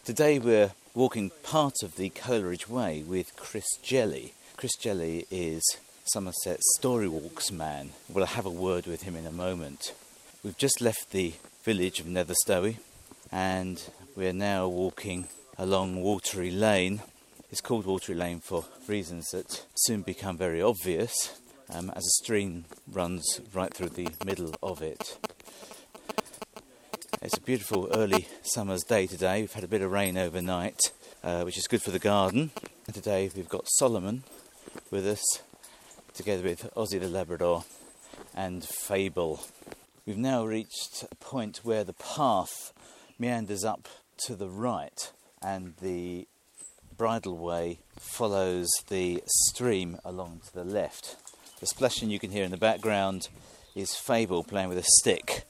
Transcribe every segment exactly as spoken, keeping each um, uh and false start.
Today we're walking part of the Coleridge Way with Chris Jelly. Chris Jelly is Somerset's Storywalks man. We'll have a word with him in a moment. We've just left the village of Netherstowey and we're now walking along Watery Lane. It's called Watery Lane for reasons that soon become very obvious, um, as a stream runs right through the middle of it. It's a beautiful early summer's day today. We've had a bit of rain overnight, uh, which is good for the garden. And today we've got Solomon with us, together with Ozzy the Labrador and Fable. We've now reached a point where the path meanders up to the right and the bridleway follows the stream along to the left. The splashing you can hear in the background is Fable playing with a stick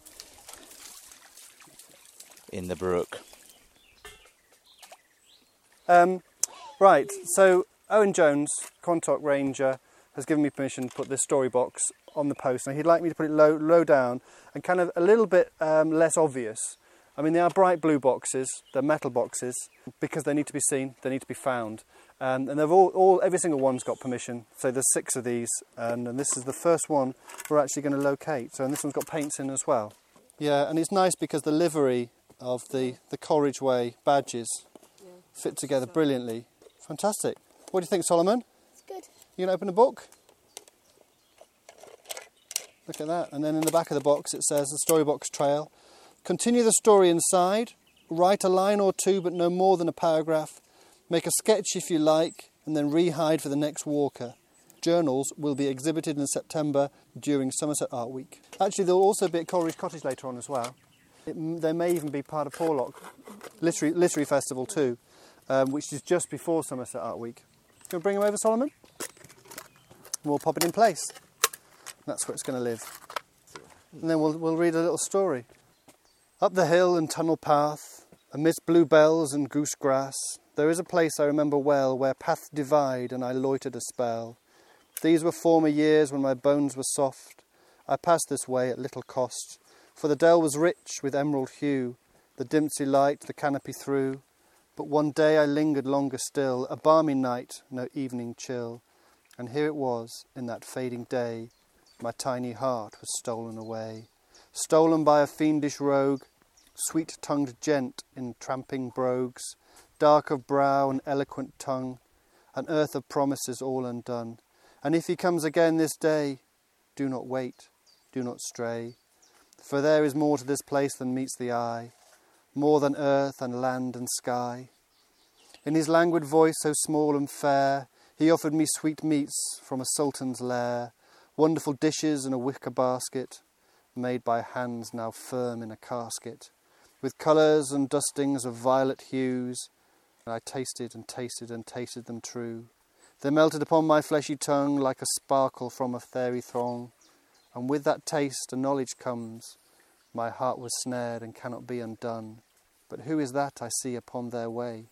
in the brook. Um, right, so Owen Jones, Quantock Ranger, has given me permission to put this story box on the post. Now he'd like me to put it low, low down and kind of a little bit um, less obvious. I mean, they are bright blue boxes, they're metal boxes, because they need to be seen, they need to be found. Um, and they've all, all, every single one's got permission. So there's six of these, and, and this is the first one we're actually going to locate. So, and this one's got paints in as well. Yeah, and it's nice because the livery of the, the Coleridge Way badges yeah. fit together brilliantly. Fantastic. What do you think, Solomon? It's good. You going to open the book? Look at that. And then in the back of the box it says the Storybox Trail. Continue the story inside. Write a line or two, but no more than a paragraph. Make a sketch if you like, and then re-hide for the next walker. Journals will be exhibited in September during Somerset Art Week. Actually, there will also be at Coleridge Cottage later on as well. It, they may even be part of Porlock Literary, Literary Festival too, um, which is just before Somerset Art Week. Do you want to bring him over, Solomon? And we'll pop it in place. That's where it's going to live. And then we'll, we'll read a little story. Up the hill and tunnel path, amidst bluebells and goose grass, there is a place I remember well, where paths divide and I loitered a spell. These were former years when my bones were soft. I passed this way at little cost, for the dell was rich with emerald hue, the dimpsey light the canopy threw. But one day I lingered longer still, a balmy night, no evening chill. And here it was, in that fading day, my tiny heart was stolen away. Stolen by a fiendish rogue, sweet-tongued gent in tramping brogues, dark of brow and eloquent tongue, an earth of promises all undone. And if he comes again this day, do not wait, do not stray, for there is more to this place than meets the eye, more than earth and land and sky. In his languid voice so small and fair, he offered me sweet meats from a sultan's lair, wonderful dishes in a wicker basket, made by hands now firm in a casket, with colours and dustings of violet hues. I tasted and tasted and tasted them true. They melted upon my fleshy tongue like a sparkle from a fairy throng. And with that taste a knowledge comes. My heart was snared and cannot be undone. But who is that I see upon their way?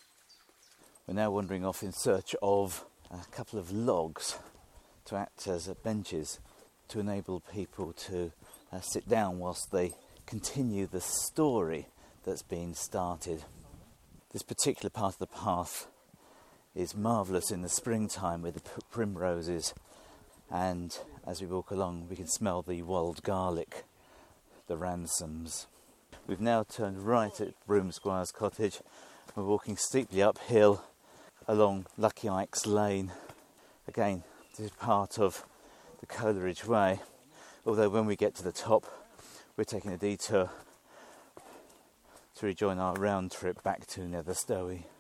We're now wandering off in search of a couple of logs to act as benches to enable people to uh, sit down whilst they continue the story that's been started. This particular part of the path is marvellous in the springtime with the p- primroses, and as we walk along we can smell the wild garlic, the ransoms. We've now turned right at Broom Squire's cottage. We're walking steeply uphill along Lucky Ike's Lane. Again, this is part of the Coleridge Way, although when we get to the top we're taking a detour to rejoin our round trip back to Netherstowey.